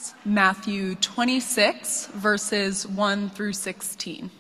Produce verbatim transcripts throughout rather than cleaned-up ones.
Bibles, Matthew twenty-six, verses one through sixteen.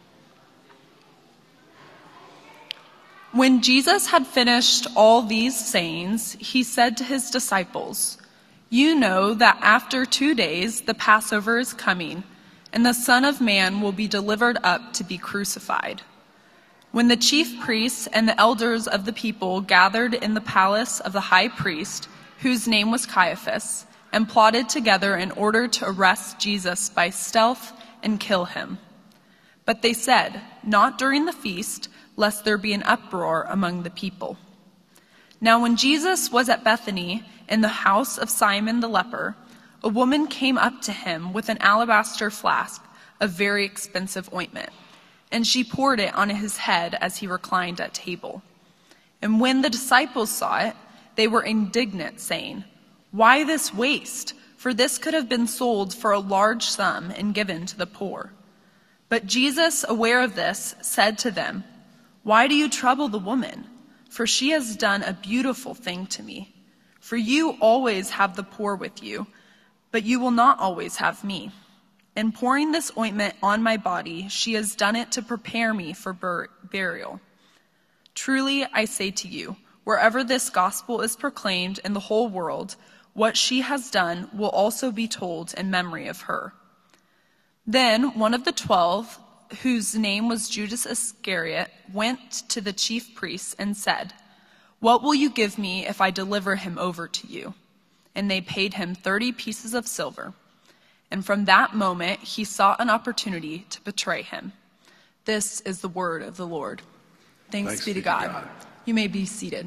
When Jesus had finished all these sayings, he said to his disciples, "You know that after two days the Passover is coming, and the Son of Man will be delivered up to be crucified." When the chief priests and the elders of the people gathered in the palace of the high priest, whose name was Caiaphas, and plotted together in order to arrest Jesus by stealth and kill him. But they said, "Not during the feast, lest there be an uproar among the people." Now when Jesus was at Bethany in the house of Simon the leper, a woman came up to him with an alabaster flask of very expensive ointment, and she poured it on his head as he reclined at table. And when the disciples saw it, they were indignant, saying, "Why this waste? For this could have been sold for a large sum and given to the poor." But Jesus, aware of this, said to them, "Why do you trouble the woman? For she has done a beautiful thing to me. For you always have the poor with you, but you will not always have me. In pouring this ointment on my body, she has done it to prepare me for bur- burial. Truly, I say to you, wherever this gospel is proclaimed in the whole world, what she has done will also be told in memory of her." Then one of the twelve, whose name was Judas Iscariot, went to the chief priests and said, "What will you give me if I deliver him over to you?" And they paid him thirty pieces of silver. And from that moment, he sought an opportunity to betray him. This is the word of the Lord. Thanks, Thanks be to God. God. You may be seated.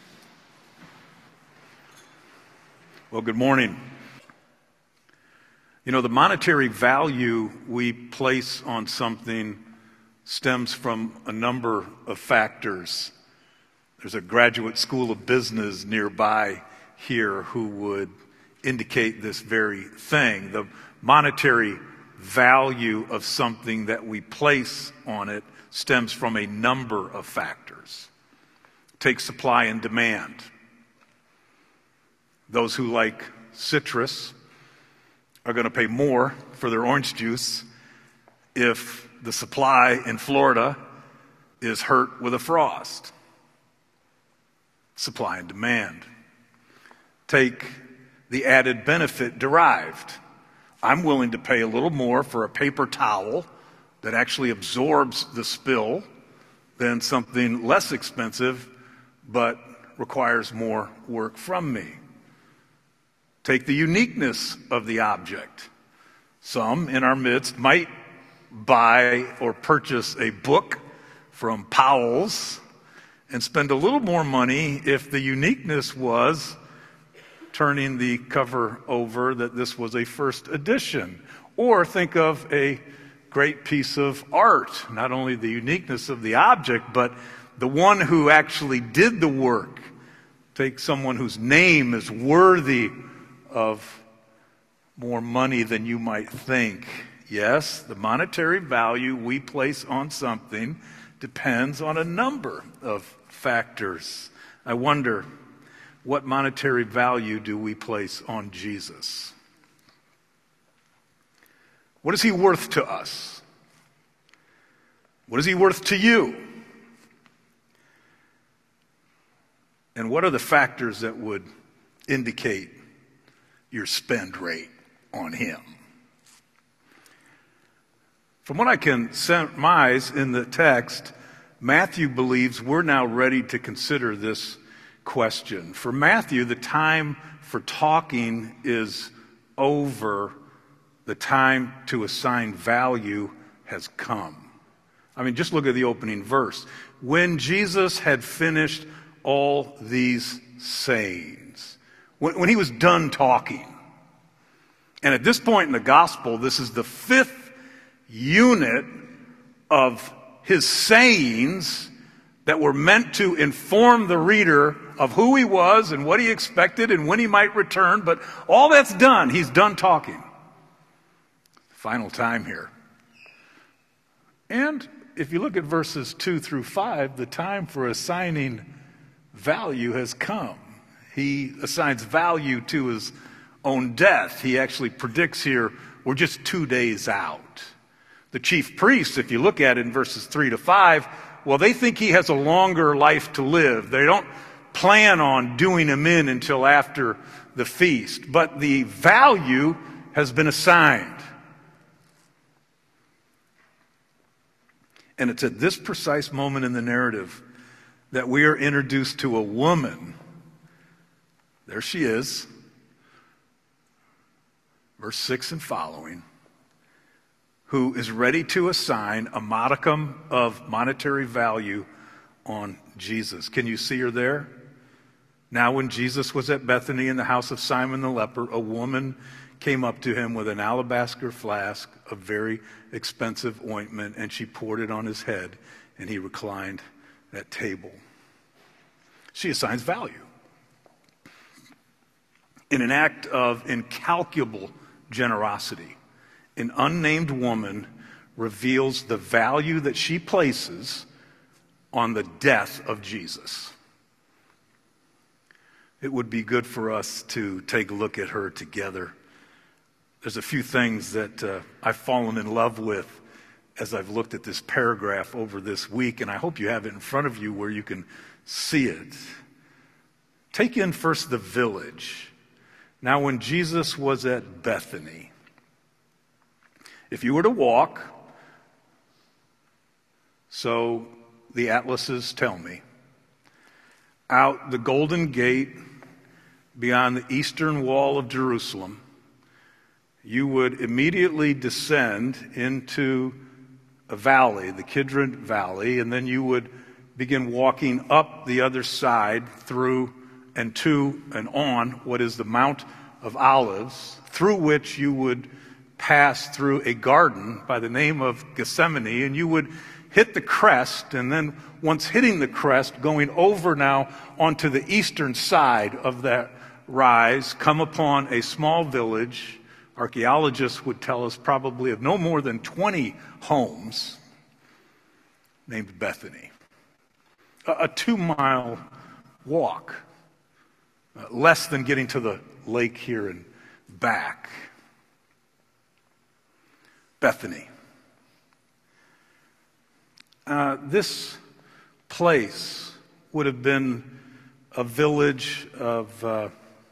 Well, good morning. You know, the monetary value we place on something stems from a number of factors. There's a graduate school of business nearby here who would indicate this very thing. The monetary value of something that we place on it stems from a number of factors. Take supply and demand. Those who like citrus are going to pay more for their orange juice if the supply in Florida is hurt with a frost. Supply and demand. Take the added benefit derived. I'm willing to pay a little more for a paper towel that actually absorbs the spill than something less expensive but requires more work from me. Take the uniqueness of the object. Some in our midst might buy or purchase a book from Powell's and spend a little more money if the uniqueness was turning the cover over that this was a first edition. Or think of a great piece of art, not only the uniqueness of the object, but the one who actually did the work. Take someone whose name is worthy of more money than you might think. Yes, the monetary value we place on something depends on a number of factors. I wonder, what monetary value do we place on Jesus? What is he worth to us? What is he worth to you? And what are the factors that would indicate your spend rate on him? From what I can surmise in the text, Matthew believes we're now ready to consider this question. For Matthew, the time for talking is over. The time to assign value has come. I mean, just look at the opening verse. When Jesus had finished all these sayings, when, when he was done talking, and at this point in the gospel, this is the fifth unit of his sayings that were meant to inform the reader of who he was and what he expected and when he might return. But all that's done, he's done talking. Final time here. And if you look at verses two through five, the time for assigning value has come. He assigns value to his own death. He actually predicts here, we're just two days out. The chief priests, if you look at it in verses three to five, well, they think he has a longer life to live. They don't plan on doing him in until after the feast. But the value has been assigned. And it's at this precise moment in the narrative that we are introduced to a woman. There she is. Verse six and following. Who is ready to assign a modicum of monetary value on Jesus. Can you see her there? Now when Jesus was at Bethany in the house of Simon the leper, a woman came up to him with an alabaster flask of very expensive ointment, and she poured it on his head, and he reclined at table. She assigns value. In an act of incalculable generosity, an unnamed woman reveals the value that she places on the death of Jesus. It would be good for us to take a look at her together. There's a few things that uh, I've fallen in love with as I've looked at this paragraph over this week, and I hope you have it in front of you where you can see it. Take in first the village. Now, when Jesus was at Bethany, if you were to walk, so the atlases tell me, out the Golden Gate beyond the eastern wall of Jerusalem, you would immediately descend into a valley, the Kidron Valley, and then you would begin walking up the other side through and to and on what is the Mount of Olives, through which you would pass through a garden by the name of Gethsemane, and you would hit the crest, and then once hitting the crest, going over now onto the eastern side of that rise, come upon a small village. Archaeologists would tell us probably of no more than twenty homes, named Bethany. A, a two-mile walk, uh, less than getting to the lake here and back. Bethany. Uh, this place would have been a village of uh,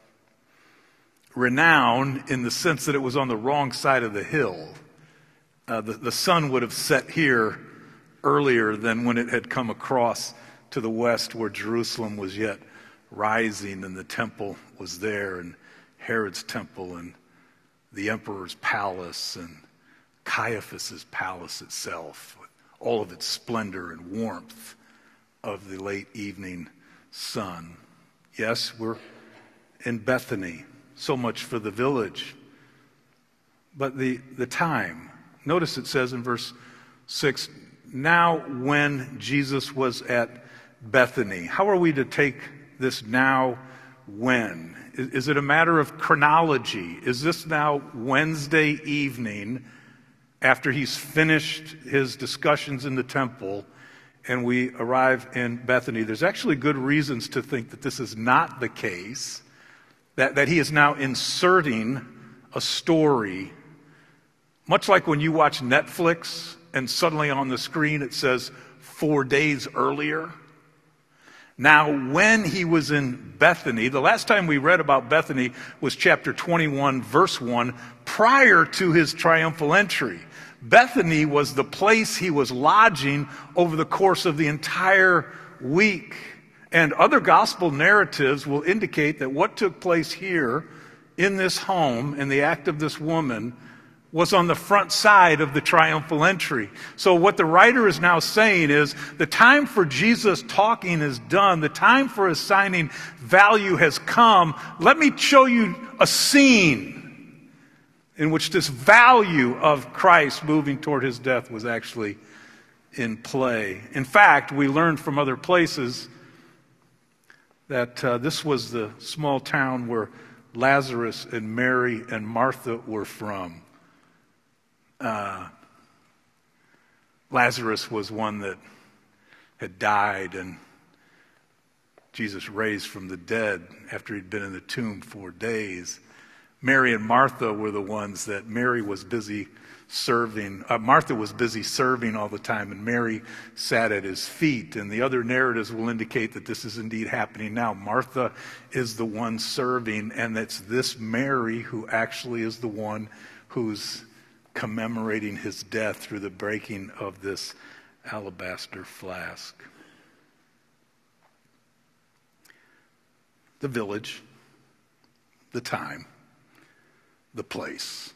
renown in the sense that it was on the wrong side of the hill. Uh, the, the sun would have set here earlier than when it had come across to the west where Jerusalem was yet rising and the temple was there, and Herod's temple and the emperor's palace and Caiaphas's palace itself, with all of its splendor and warmth of the late evening sun. Yes, we're in Bethany. So much for the village. But the, the time. Notice it says in verse six, now when Jesus was at Bethany. How are we to take this now when? Is, is it a matter of chronology? Is this now Wednesday evening after he's finished his discussions in the temple and we arrive in Bethany? There's actually good reasons to think that this is not the case. That, that he is now inserting a story, much like when you watch Netflix and suddenly on the screen it says four days earlier. Now, when he was in Bethany, the last time we read about Bethany was chapter twenty-one, verse one, prior to his triumphal entry. Bethany was the place he was lodging over the course of the entire week. And other gospel narratives will indicate that what took place here in this home, in the act of this woman, was on the front side of the triumphal entry. So what the writer is now saying is the time for Jesus talking is done. The time for assigning value has come. Let me show you a scene in which this value of Christ moving toward his death was actually in play. In fact, we learned from other places that uh, this was the small town where Lazarus and Mary and Martha were from. Uh, Lazarus was one that had died, and Jesus raised from the dead after he'd been in the tomb four days. Mary and Martha were the ones that Mary was busy serving. Uh, Martha was busy serving all the time, and Mary sat at his feet. And the other narratives will indicate that this is indeed happening now. Martha is the one serving, and it's this Mary who actually is the one who's commemorating his death through the breaking of this alabaster flask. The village, the time, the place.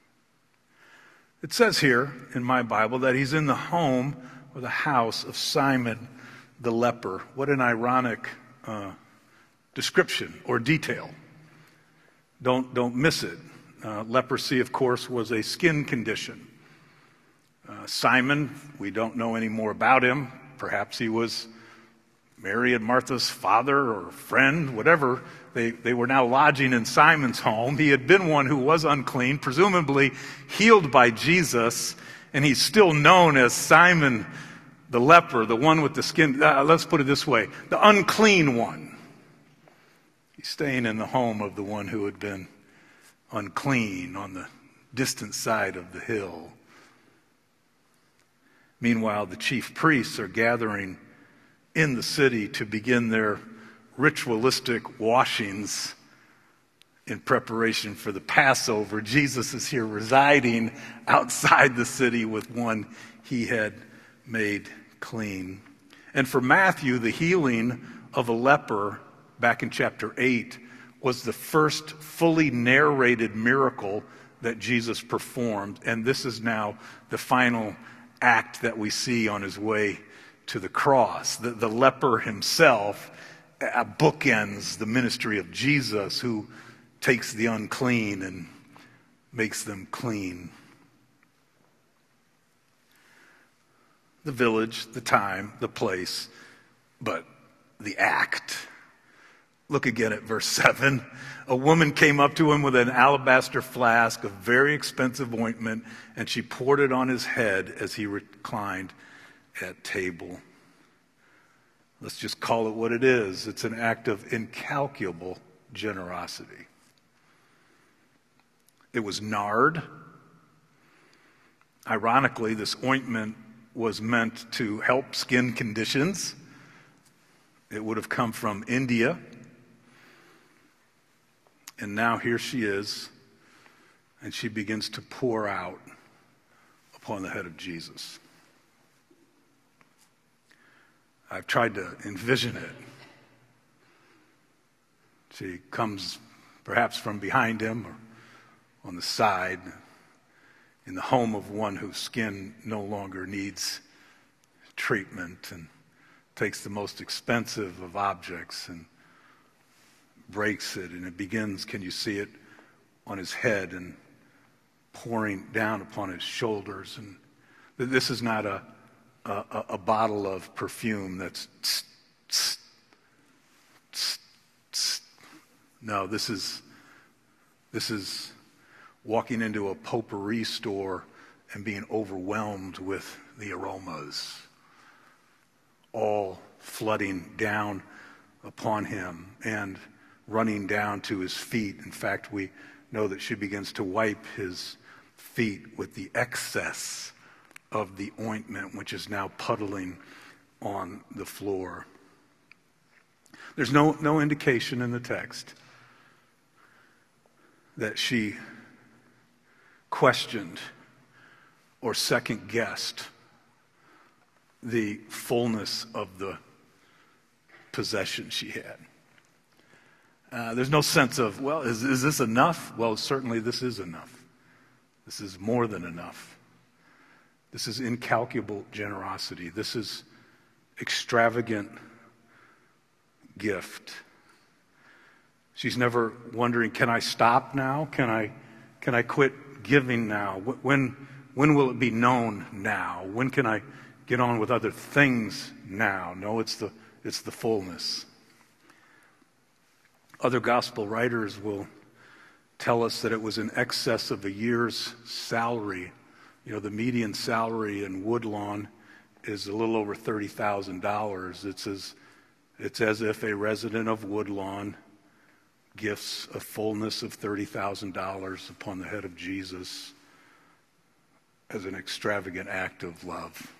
It says here in my Bible that he's in the home or the house of Simon the leper. What an ironic uh, description or detail. Don't, don't miss it. Uh, leprosy, of course, was a skin condition. Uh, Simon, we don't know any more about him. Perhaps he was Mary and Martha's father or friend, whatever. They, they were now lodging in Simon's home. He had been one who was unclean, presumably healed by Jesus, and he's still known as Simon the leper, the one with the skin, uh, let's put it this way, the unclean one. He's staying in the home of the one who had been unclean on the distant side of the hill. Meanwhile, the chief priests are gathering in the city to begin their ritualistic washings in preparation for the Passover. Jesus is here residing outside the city with one he had made clean. And for Matthew, the healing of a leper back in chapter eight was the first fully narrated miracle that Jesus performed. And this is now the final act that we see on his way to the cross. The, the leper himself uh, bookends the ministry of Jesus, who takes the unclean and makes them clean. The village, the time, the place, but the act. Look again at verse seven. A woman came up to him with an alabaster flask of very expensive ointment, and she poured it on his head as he reclined at table. Let's just call it what it is. It's an act of incalculable generosity. It was nard. Ironically, this ointment was meant to help skin conditions. It would have come from India. And now here she is, and she begins to pour out upon the head of Jesus. I've tried to envision it. She comes perhaps from behind him or on the side, in the home of one whose skin no longer needs treatment, and takes the most expensive of objects and breaks it, and it begins, can you see it, on his head and pouring down upon his shoulders. And this is not a a, a bottle of perfume that's tss, tss, tss, tss. No, this is this is walking into a potpourri store and being overwhelmed with the aromas, all flooding down upon him and running down to his feet. In fact, we know that she begins to wipe his feet with the excess of the ointment, which is now puddling on the floor. There's no, no indication in the text that she questioned or second-guessed the fullness of the possession she had. Uh, there's no sense of, well, is, is this enough? Well, certainly this is enough. This is more than enough. This is incalculable generosity. This is extravagant gift. She's never wondering, can I stop now? Can I, can I quit giving now? When, when will it be known now? When can I get on with other things now? No, it's the, it's the fullness. Other gospel writers will tell us that it was in excess of a year's salary. You know, the median salary in Woodlawn is a little over thirty thousand dollars. It's as, it's as if a resident of Woodlawn gifts, a fullness of thirty thousand dollars upon the head of Jesus as an extravagant act of love.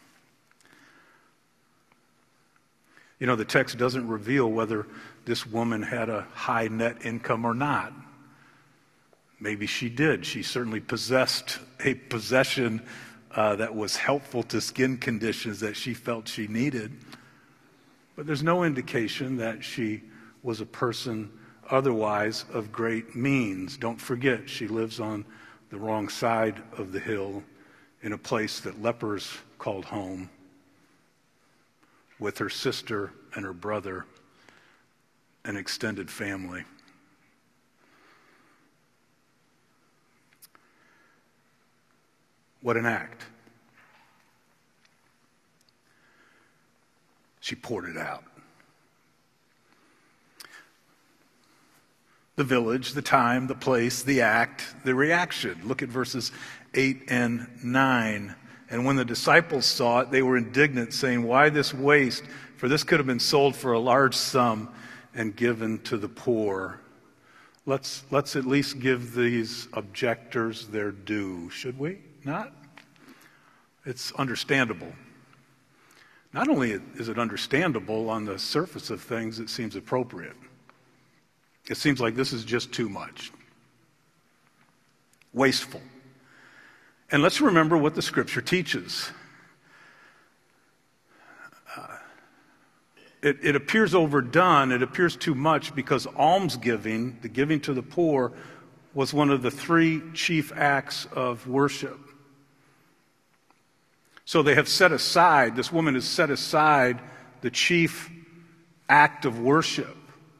You know, the text doesn't reveal whether this woman had a high net income or not. Maybe she did. She certainly possessed a possession uh, that was helpful to skin conditions that she felt she needed. But there's no indication that she was a person otherwise of great means. Don't forget, she lives on the wrong side of the hill in a place that lepers called home, with her sister and her brother, an extended family. What an act. She poured it out. The village, the time, the place, the act, the reaction. Look at verses eight and nine. And when the disciples saw it, they were indignant, saying, "Why this waste? For this could have been sold for a large sum and given to the poor." Let's, let's at least give these objectors their due, should we not? It's understandable. Not only is it understandable on the surface of things, it seems appropriate. It seems like this is just too much. Wasteful. And let's remember what the Scripture teaches. Uh, it, it appears overdone, it appears too much because almsgiving, the giving to the poor, was one of the three chief acts of worship. So they have set aside, this woman has set aside the chief act of worship.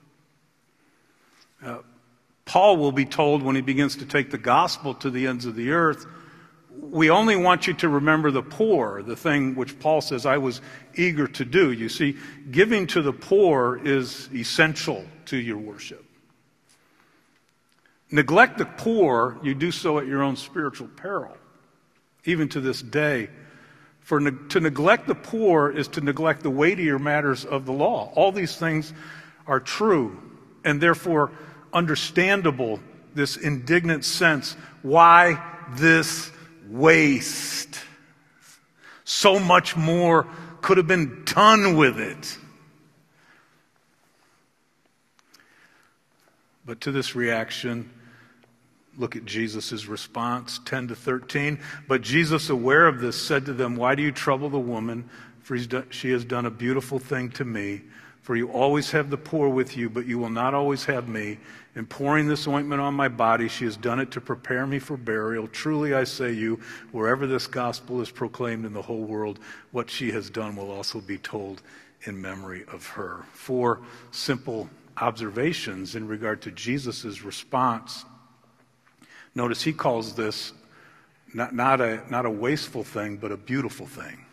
Uh, Paul will be told when he begins to take the gospel to the ends of the earth, we only want you to remember the poor, the thing which Paul says I was eager to do. You see, giving to the poor is essential to your worship. Neglect the poor, you do so at your own spiritual peril, even to this day. For ne- to neglect the poor is to neglect the weightier matters of the law. All these things are true, and therefore understandable, this indignant sense. Why this waste? So much more could have been done with it. But to this reaction, look at Jesus' response, ten to thirteen. But Jesus, aware of this, said to them, "Why do you trouble the woman? For he's done, she has done a beautiful thing to me. For you always have the poor with you, but you will not always have me. In pouring this ointment on my body, she has done it to prepare me for burial. Truly I say you, wherever this gospel is proclaimed in the whole world, what she has done will also be told in memory of her." Four simple observations in regard to Jesus' response. Notice he calls this not, not, a, not a wasteful thing, but a beautiful thing.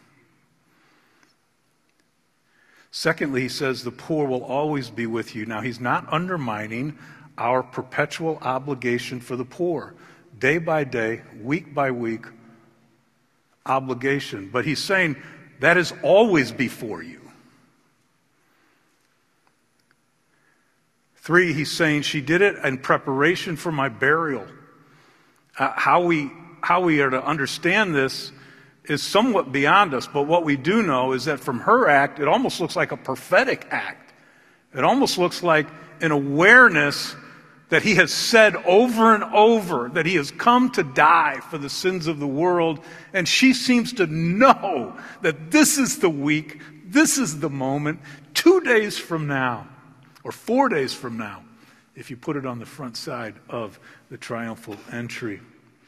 Secondly, he says the poor will always be with you. Now, he's not undermining our perpetual obligation for the poor. Day by day, week by week, obligation. But he's saying that is always before you. Three, he's saying she did it in preparation for my burial. Uh, how we how we are to understand this is somewhat beyond us, but what we do know is that from her act, it almost looks like a prophetic act. It almost looks like an awareness that he has said over and over that he has come to die for the sins of the world, and she seems to know that this is the week, this is the moment, two days from now, or four days from now, if you put it on the front side of the triumphal entry.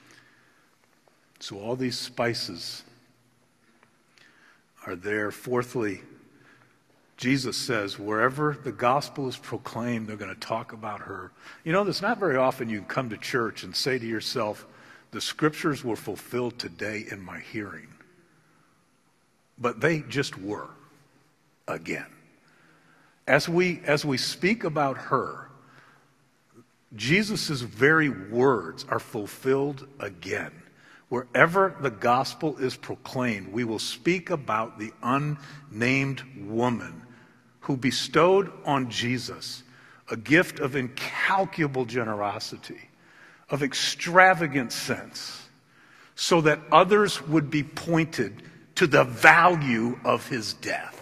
So all these spices are there. Fourthly, Jesus says wherever the gospel is proclaimed, they're going to talk about her. You know, there's not very often you can come to church and say to yourself, the scriptures were fulfilled today in my hearing. But they just were, again. As we, as we speak about her, Jesus' very words are fulfilled again. Wherever the gospel is proclaimed, we will speak about the unnamed woman who bestowed on Jesus a gift of incalculable generosity, of extravagant sense, so that others would be pointed to the value of his death.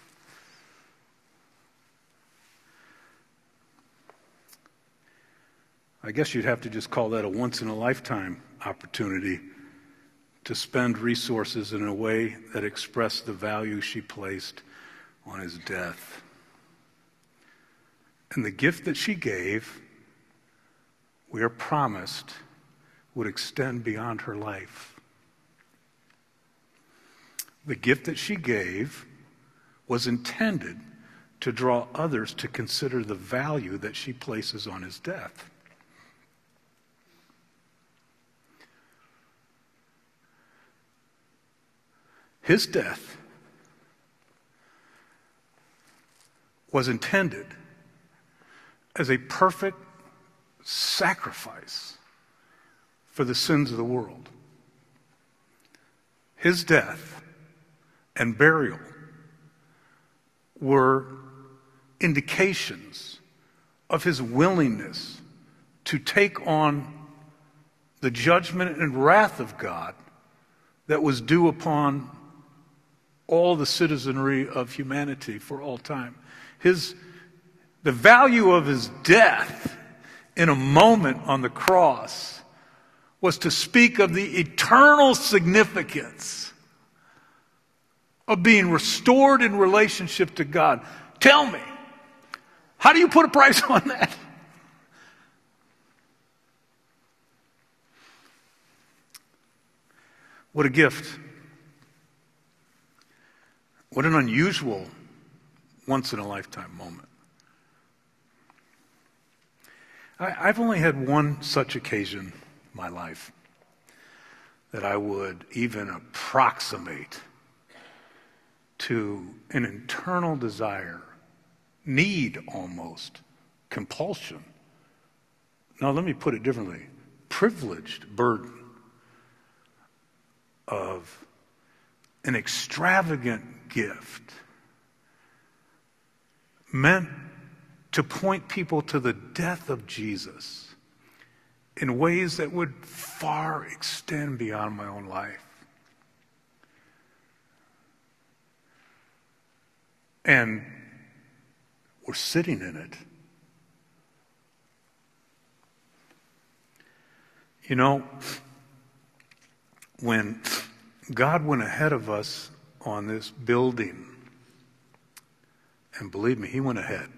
I guess you'd have to just call that a once-in-a-lifetime opportunity to spend resources in a way that expressed the value she placed on his death. And the gift that she gave, we are promised, would extend beyond her life. The gift that she gave was intended to draw others to consider the value that she places on his death. His death was intended as a perfect sacrifice for the sins of the world. His death and burial were indications of his willingness to take on the judgment and wrath of God that was due upon all the citizenry of humanity for all time. His, the value of his death in a moment on the cross was to speak of the eternal significance of being restored in relationship to God. Tell me, how do you put a price on that? What a gift. What an unusual, once-in-a-lifetime moment. I, I've only had one such occasion in my life that I would even approximate to an internal desire, need almost, compulsion. Now let me put it differently. Privileged burden of an extravagant gift meant to point people to the death of Jesus in ways that would far extend beyond my own life. And we're sitting in it. You know, when God went ahead of us on this building, and believe me, he went ahead.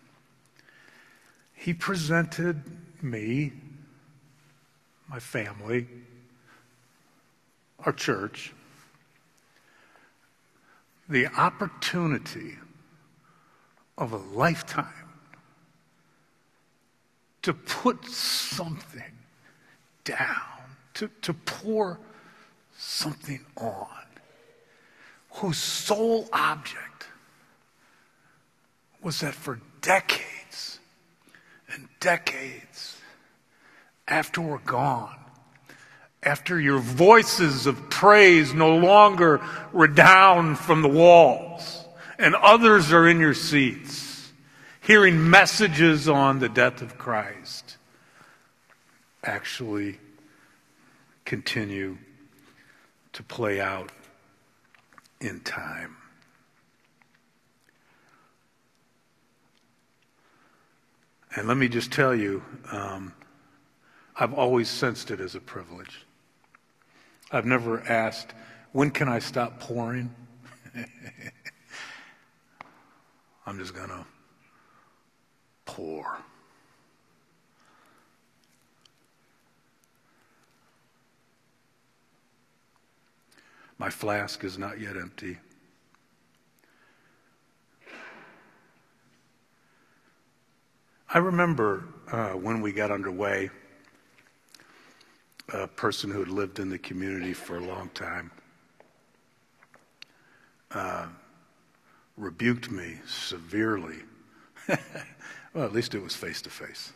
He presented me, my family, our church, the opportunity of a lifetime to put something down, to, to pour something on, whose sole object was that for decades and decades after we're gone, after your voices of praise no longer redound from the walls and others are in your seats, hearing messages on the death of Christ, actually continue to play out in time. And let me just tell you, um, I've always sensed it as a privilege. I've never asked, when can I stop pouring? I'm just going to pour. My flask is not yet empty. I remember uh, when we got underway, a person who had lived in the community for a long time uh, rebuked me severely. Well, at least it was face to face.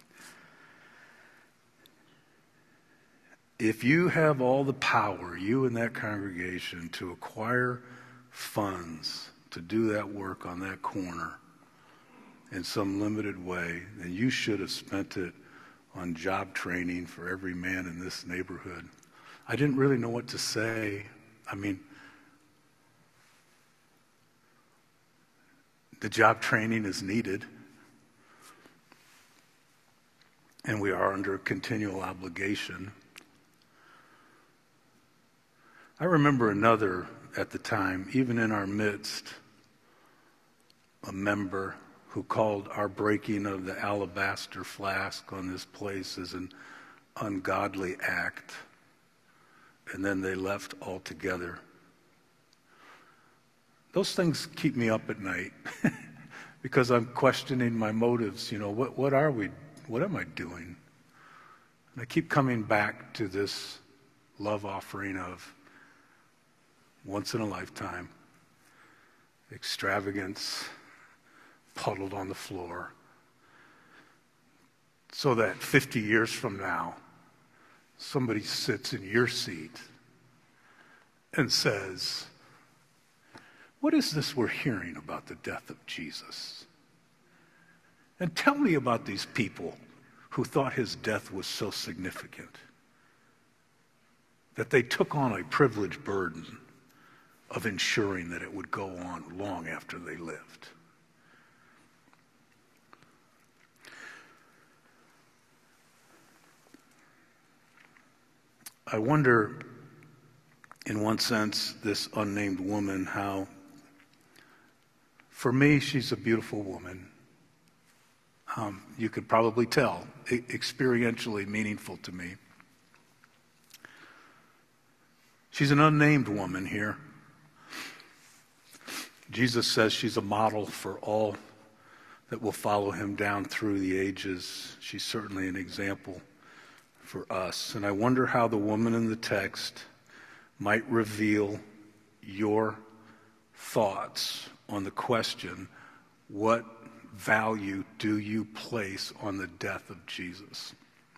If you have all the power, you and that congregation, to acquire funds to do that work on that corner, in some limited way, then you should have spent it on job training for every man in this neighborhood. I didn't really know what to say. I mean, the job training is needed, and we are under continual obligation. I remember another at the time, even in our midst, a member who called our breaking of the alabaster flask on this place as an ungodly act, and then they left altogether. Those things keep me up at night because I'm questioning my motives. You know, what, what are we, what am I doing? And I keep coming back to this love offering of once in a lifetime, extravagance, puddled on the floor, so that fifty years from now, somebody sits in your seat and says, what is this we're hearing about the death of Jesus? And tell me about these people who thought his death was so significant that they took on a privileged burden of ensuring that it would go on long after they lived. I wonder, in one sense, this unnamed woman, how, for me, she's a beautiful woman. Um, you could probably tell, experientially meaningful to me. She's an unnamed woman here. Jesus says she's a model for all that will follow him down through the ages. She's certainly an example for us. And I wonder how the woman in the text might reveal your thoughts on the question, what value do you place on the death of Jesus?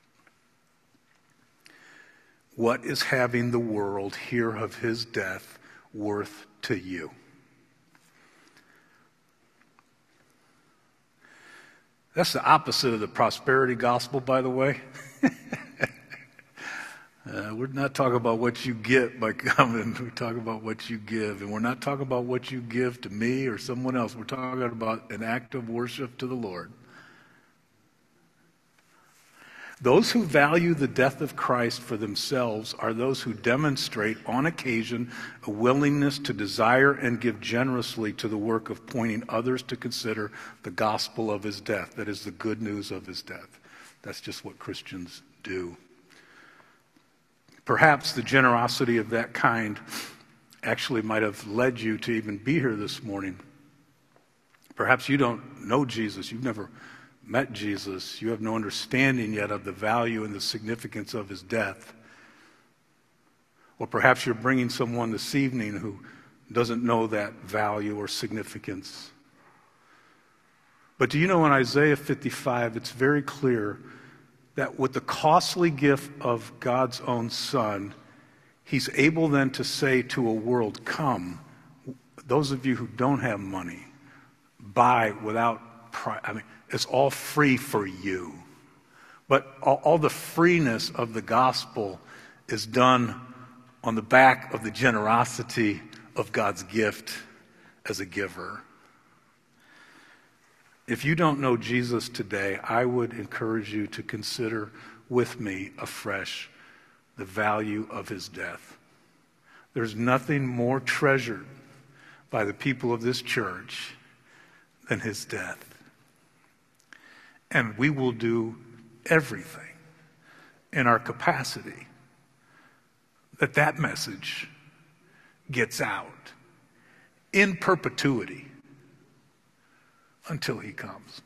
What is having the world hear of his death worth to you? That's the opposite of the prosperity gospel, by the way. uh, we're not talking about what you get by coming. We're talking about what you give. And we're not talking about what you give to me or someone else. We're talking about an act of worship to the Lord. Those who value the death of Christ for themselves are those who demonstrate on occasion a willingness to desire and give generously to the work of pointing others to consider the gospel of his death. That is the good news of his death. That's just what Christians do. Perhaps the generosity of that kind actually might have led you to even be here this morning. Perhaps you don't know Jesus. You've never met Jesus. You have no understanding yet of the value and the significance of his death. Or perhaps you're bringing someone this evening who doesn't know that value or significance. But do you know in Isaiah fifty-five, it's very clear that with the costly gift of God's own Son, he's able then to say to a world, come, those of you who don't have money, buy without price. I mean, it's all free for you. But all, all the freeness of the gospel is done on the back of the generosity of God's gift as a giver. If you don't know Jesus today, I would encourage you to consider with me afresh the value of his death. There's nothing more treasured by the people of this church than his death. And we will do everything in our capacity that that message gets out in perpetuity until he comes.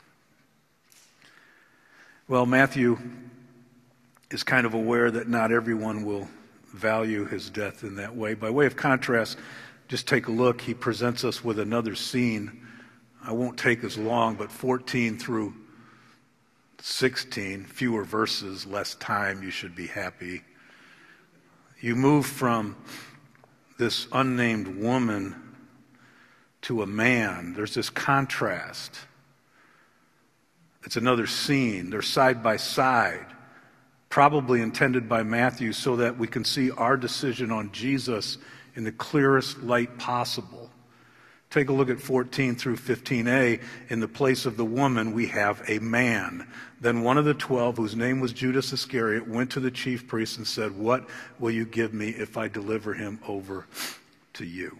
Well, Matthew is kind of aware that not everyone will value his death in that way. By way of contrast, just take a look. He presents us with another scene. I won't take as long, but fourteen through sixteen, fewer verses, less time, you should be happy. You move from this unnamed woman to a man. There's this contrast It's another scene. They're side by side, probably intended by Matthew so that we can see our decision on Jesus in the clearest light possible. Take a look at fourteen through fifteen a. In the place of the woman, we have a man. Then one of the twelve, whose name was Judas Iscariot, went to the chief priests and said, "What will you give me if I deliver him over to you?"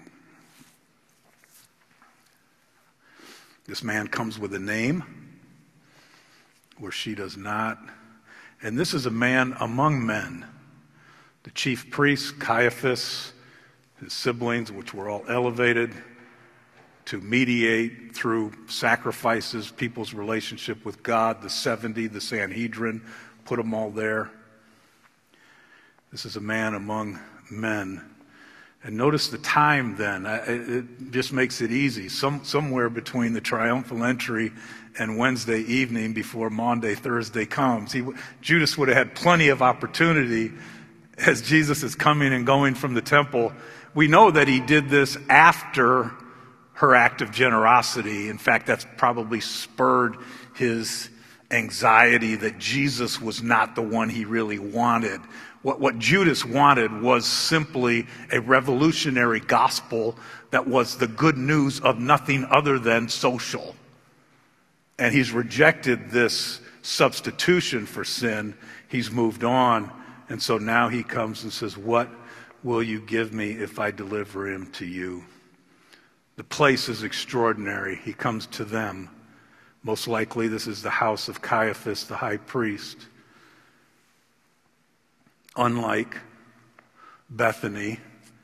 This man comes with a name, where she does not. And this is a man among men. The chief priest, Caiaphas, his siblings, which were all elevated to mediate through sacrifices, people's relationship with God, the seventy, the Sanhedrin, put them all there. This is a man among men. And notice the time then. It just makes it easy. Some, somewhere between the triumphal entry and Wednesday evening before Maundy, Thursday comes. He, Judas would have had plenty of opportunity as Jesus is coming and going from the temple. We know that he did this after her act of generosity. In fact, that's probably spurred his anxiety that Jesus was not the one he really wanted. What, what Judas wanted was simply a revolutionary gospel that was the good news of nothing other than social. And he's rejected this substitution for sin. He's moved on. And so now he comes and says, "What will you give me if I deliver him to you?" The place is extraordinary. He comes to them. Most likely this is the house of Caiaphas, the high priest. Unlike Bethany,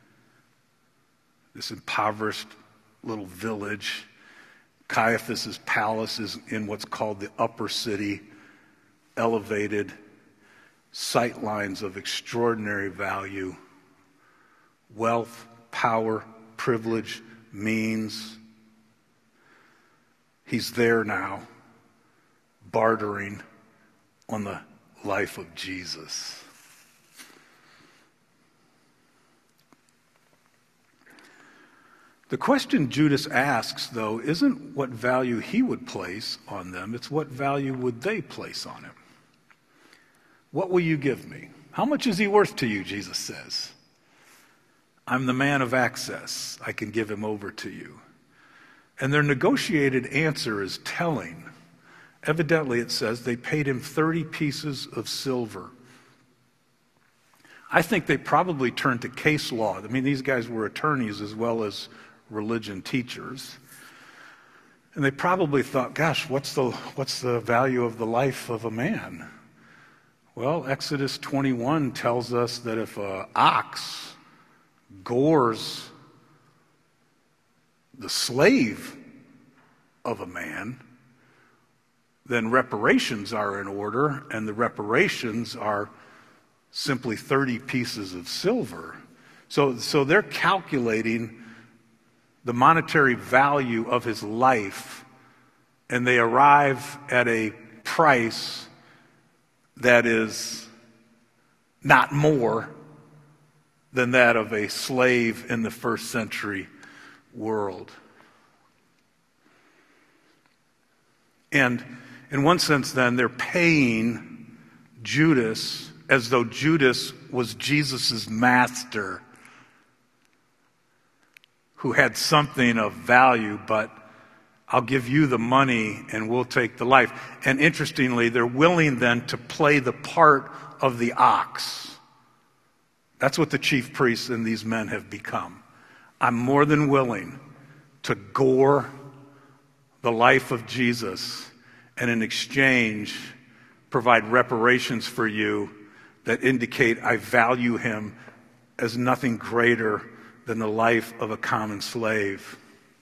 this impoverished little village, Caiaphas's palace is in what's called the upper city, elevated, sight lines of extraordinary value, wealth, power, privilege, means. He's there now, bartering on the life of Jesus. The question Judas asks, though, isn't what value he would place on them. It's what value would they place on him. What will you give me? How much is he worth to you, Jesus says. I'm the man of access. I can give him over to you. And their negotiated answer is telling. Evidently, it says they paid him thirty pieces of silver. I think they probably turned to case law. I mean, these guys were attorneys as well as religion teachers. And they probably thought, gosh, what's the, what's the value of the life of a man? Well, Exodus twenty-one tells us that if an ox gores the slave of a man, then reparations are in order, and the reparations are simply thirty pieces of silver. So, so they're calculating the monetary value of his life, and they arrive at a price that is not more than that of a slave in the first century world. And in one sense, then, they're paying Judas as though Judas was Jesus' master, who had something of value, but I'll give you the money and we'll take the life. And interestingly, they're willing then to play the part of the ox. That's what the chief priests and these men have become. I'm more than willing to gore the life of Jesus and in exchange provide reparations for you that indicate I value him as nothing greater than the life of a common slave.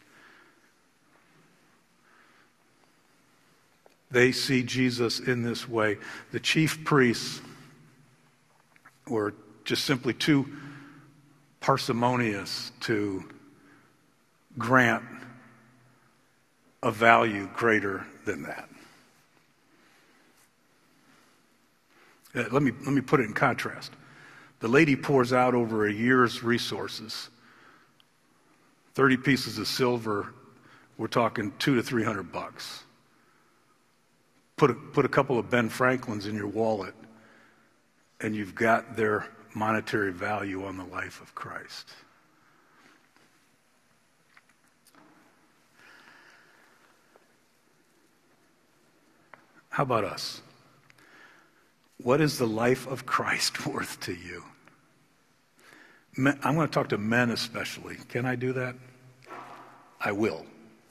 They see Jesus in this way. The chief priests were just simply too parsimonious to grant a value greater than that. Uh, let me, let me put it in contrast. The lady pours out over a year's resources. thirty pieces of silver, we're talking two to three hundred bucks. put a, put a couple of Ben Franklins in your wallet, and you've got their monetary value on the life of Christ. How about us? What is the life of Christ worth to you? Men, I'm going to talk to men especially. Can I do that? I will.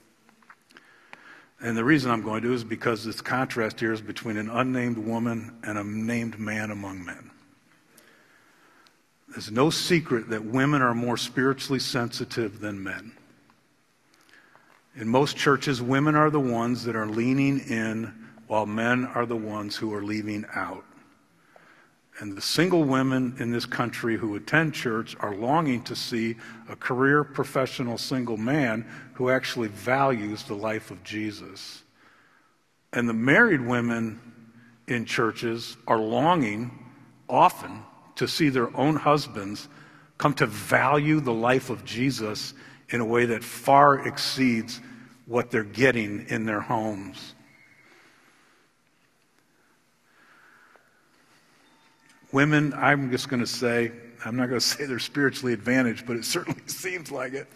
And the reason I'm going to is because this contrast here is between an unnamed woman and a named man among men. There's no secret that women are more spiritually sensitive than men. In most churches, women are the ones that are leaning in while men are the ones who are leaving out. And the single women in this country who attend church are longing to see a career professional single man who actually values the life of Jesus. And the married women in churches are longing often to see their own husbands come to value the life of Jesus in a way that far exceeds what they're getting in their homes. Women, I'm just going to say, I'm not going to say they're spiritually advantaged, but it certainly seems like it.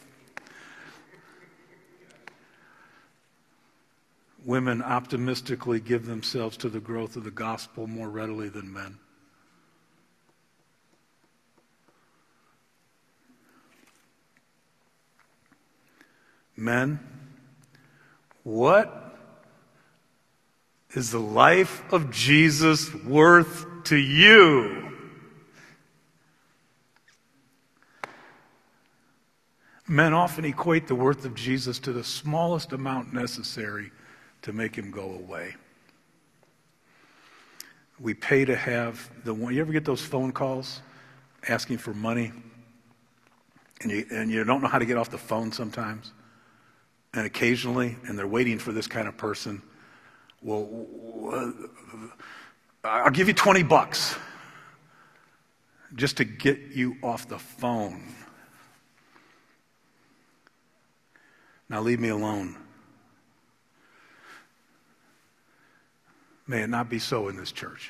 Women optimistically give themselves to the growth of the gospel more readily than men. Men, what is the life of Jesus worth to you? Men often equate the worth of Jesus to the smallest amount necessary to make him go away. We pay to have the one. You ever get those phone calls asking for money, and you and you don't know how to get off the phone sometimes, and occasionally, and they're waiting for this kind of person. Well, I'll give you twenty bucks just to get you off the phone. Now leave me alone. May it not be so in this church.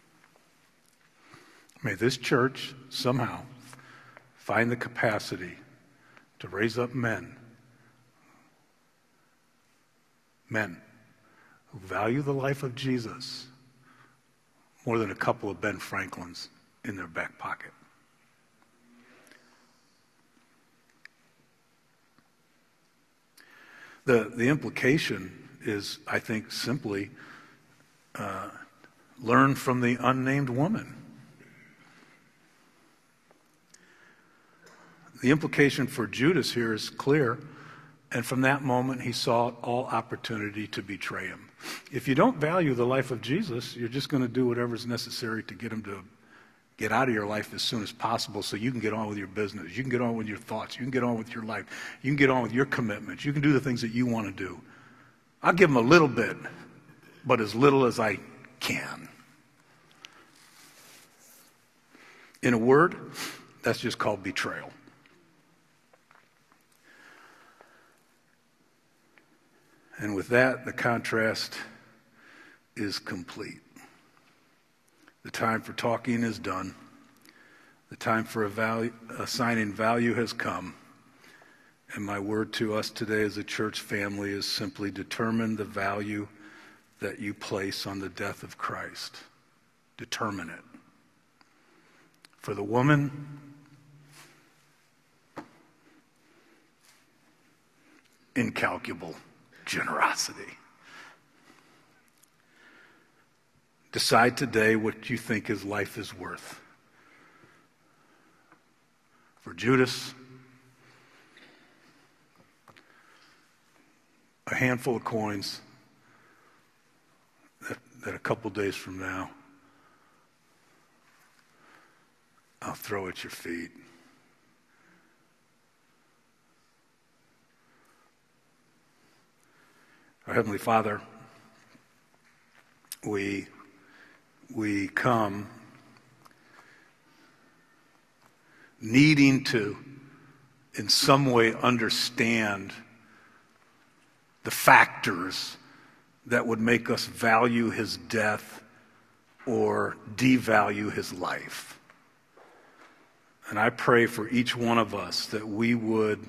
May this church somehow find the capacity to raise up men, men who value the life of Jesus more than a couple of Ben Franklins in their back pocket. The, the implication is, I think, simply uh, learn from the unnamed woman. The implication for Judas here is clear, and from that moment he sought all opportunity to betray him. If you don't value the life of Jesus, you're just going to do whatever's necessary to get him to get out of your life as soon as possible so you can get on with your business. You can get on with your thoughts. You can get on with your life. You can get on with your commitments. You can do the things that you want to do. I'll give him a little bit, but as little as I can. In a word, that's just called betrayal. And with that, the contrast is complete. The time for talking is done. The time for a value, assigning value has come. And my word to us today as a church family is simply determine the value that you place on the death of Christ. Determine it. For the woman, incalculable generosity. Decide today what you think his life is worth. For Judas, a handful of coins that, that a couple days from now I'll throw at your feet. Our Heavenly Father, we we come needing to in some way understand the factors that would make us value his death or devalue his life. And I pray for each one of us that we would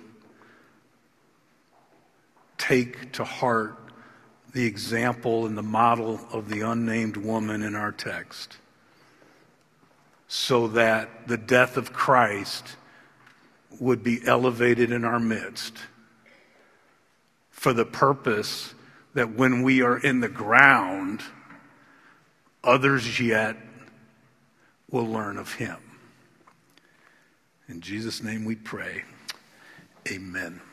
take to heart the example and the model of the unnamed woman in our text, so that the death of Christ would be elevated in our midst for the purpose that when we are in the ground, others yet will learn of him. In Jesus' name we pray. Amen.